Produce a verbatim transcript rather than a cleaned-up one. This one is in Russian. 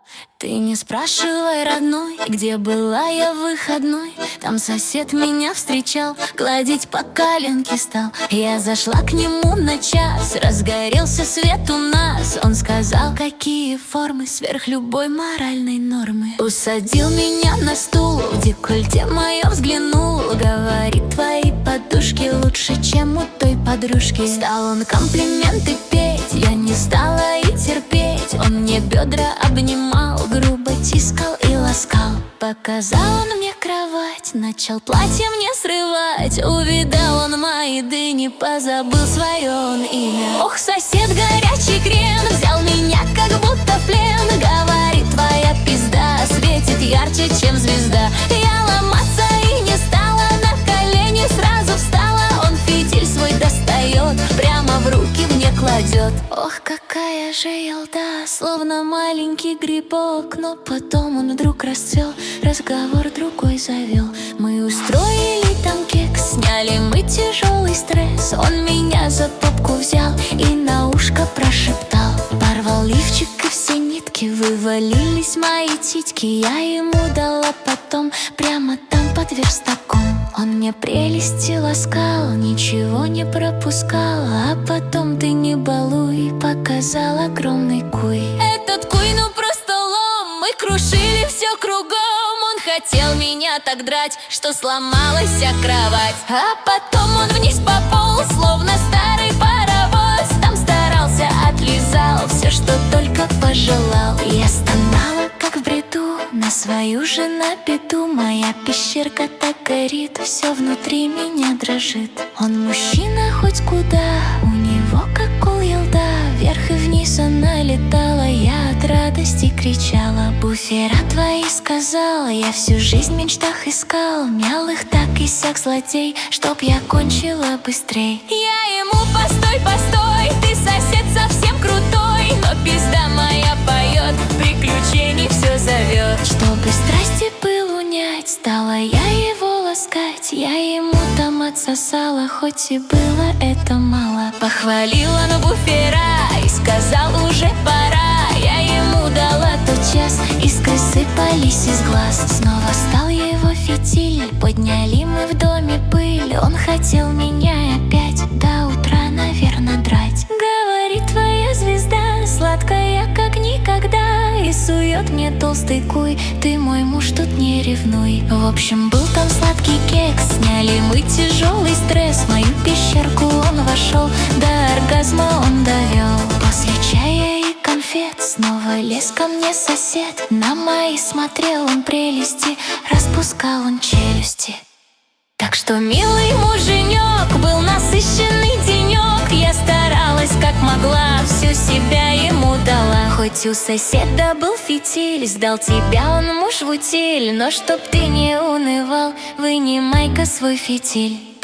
Ты не спрашивай, родной, где была я в выходной. Там сосед меня встречал, гладить по коленке стал. Я зашла к нему на час, разгорелся свет у нас. Он сказал, какие формы сверх любой моральной нормы. Усадил меня на стул, в декольте моем взглянул. Говорит, твои подушки лучше, чем у той подружки. Стал он комплименты петь, я не стала и терпеть. Он мне бедра обнимал, грубо тискал и ласкал. Показал он мне кровать, начал платье мне срывать. Увидал он мои дыни, позабыл свое он имя. Ох, сосед, горячий крем, взял меня как будто в плен. Говорит, твоя пизда светит ярче, чем звезда. Я ломаться и не стала, на колени сразу встала. Он фитиль свой достает, прямо в руки мне кладет. Ох, какая же елда, словно маленький грибок. Но потом он вдруг расцвел, разговор другой завел. Мы устроили там кекс, сняли мы тяжелый стресс. Он меня за попку взял и на ушко прошептал. Порвал лифчик и все нитки, вывалились мои титьки. Я ему дала потом, прямо там под верстаком. Он мне прелести ласкал, ничего не пропускал. А потом, ты не балуй, показал огромный куй. Этот куй, ну просто лом, мы крушили все кругом. Он хотел меня так драть, что сломалась вся кровать. А потом он вниз пополз, словно старый паровоз. Там старался, отлизал все, что только пожелал. Я стонала, как в бреду, на свою же на беду. Моя пещерка так горит, все внутри меня дрожит. Он мужчина хоть куда, у него как кол елда. Вверх и вниз она летала, я от радости кричала. Буфера твои, сказала, я всю жизнь в мечтах искал. Мял их так и сяк злодей, чтоб я кончила быстрей. Я ему, постой, постой, ты сосед совсем крутой. Но пизда моя поет, приключений все зовет. Чтобы страсти пыл унять, стала я его ласкать. Я ему там отсосала, хоть и было это мало. Похвалила на буфера и сказал, уже пора. Я ему дала тот час, искры сыпались из глаз. Снова стал его фитиль, подняли мы в доме пыль. Он хотел меня опять до утра, наверное, драть. Говорит, твоя звезда сладкая, как никогда. И сует мне толстый куй, ты мой муж, тут не ревнуй. В общем, был там сладкий кекс, сняли мы тяжелый стресс. В мою пещерку он вошел, до оргазма он довел. После чая и конфет снова лез ко мне сосед. На мои смотрел он прелести, распускал он челюсти. Так что, милый муженек, был насыщенный денек. Я старалась как могла, всю себя ему дала. Хоть у соседа был фитиль, сдал тебя он муж в утиль. Но чтоб ты не унывал, вынимай-ка свой фитиль.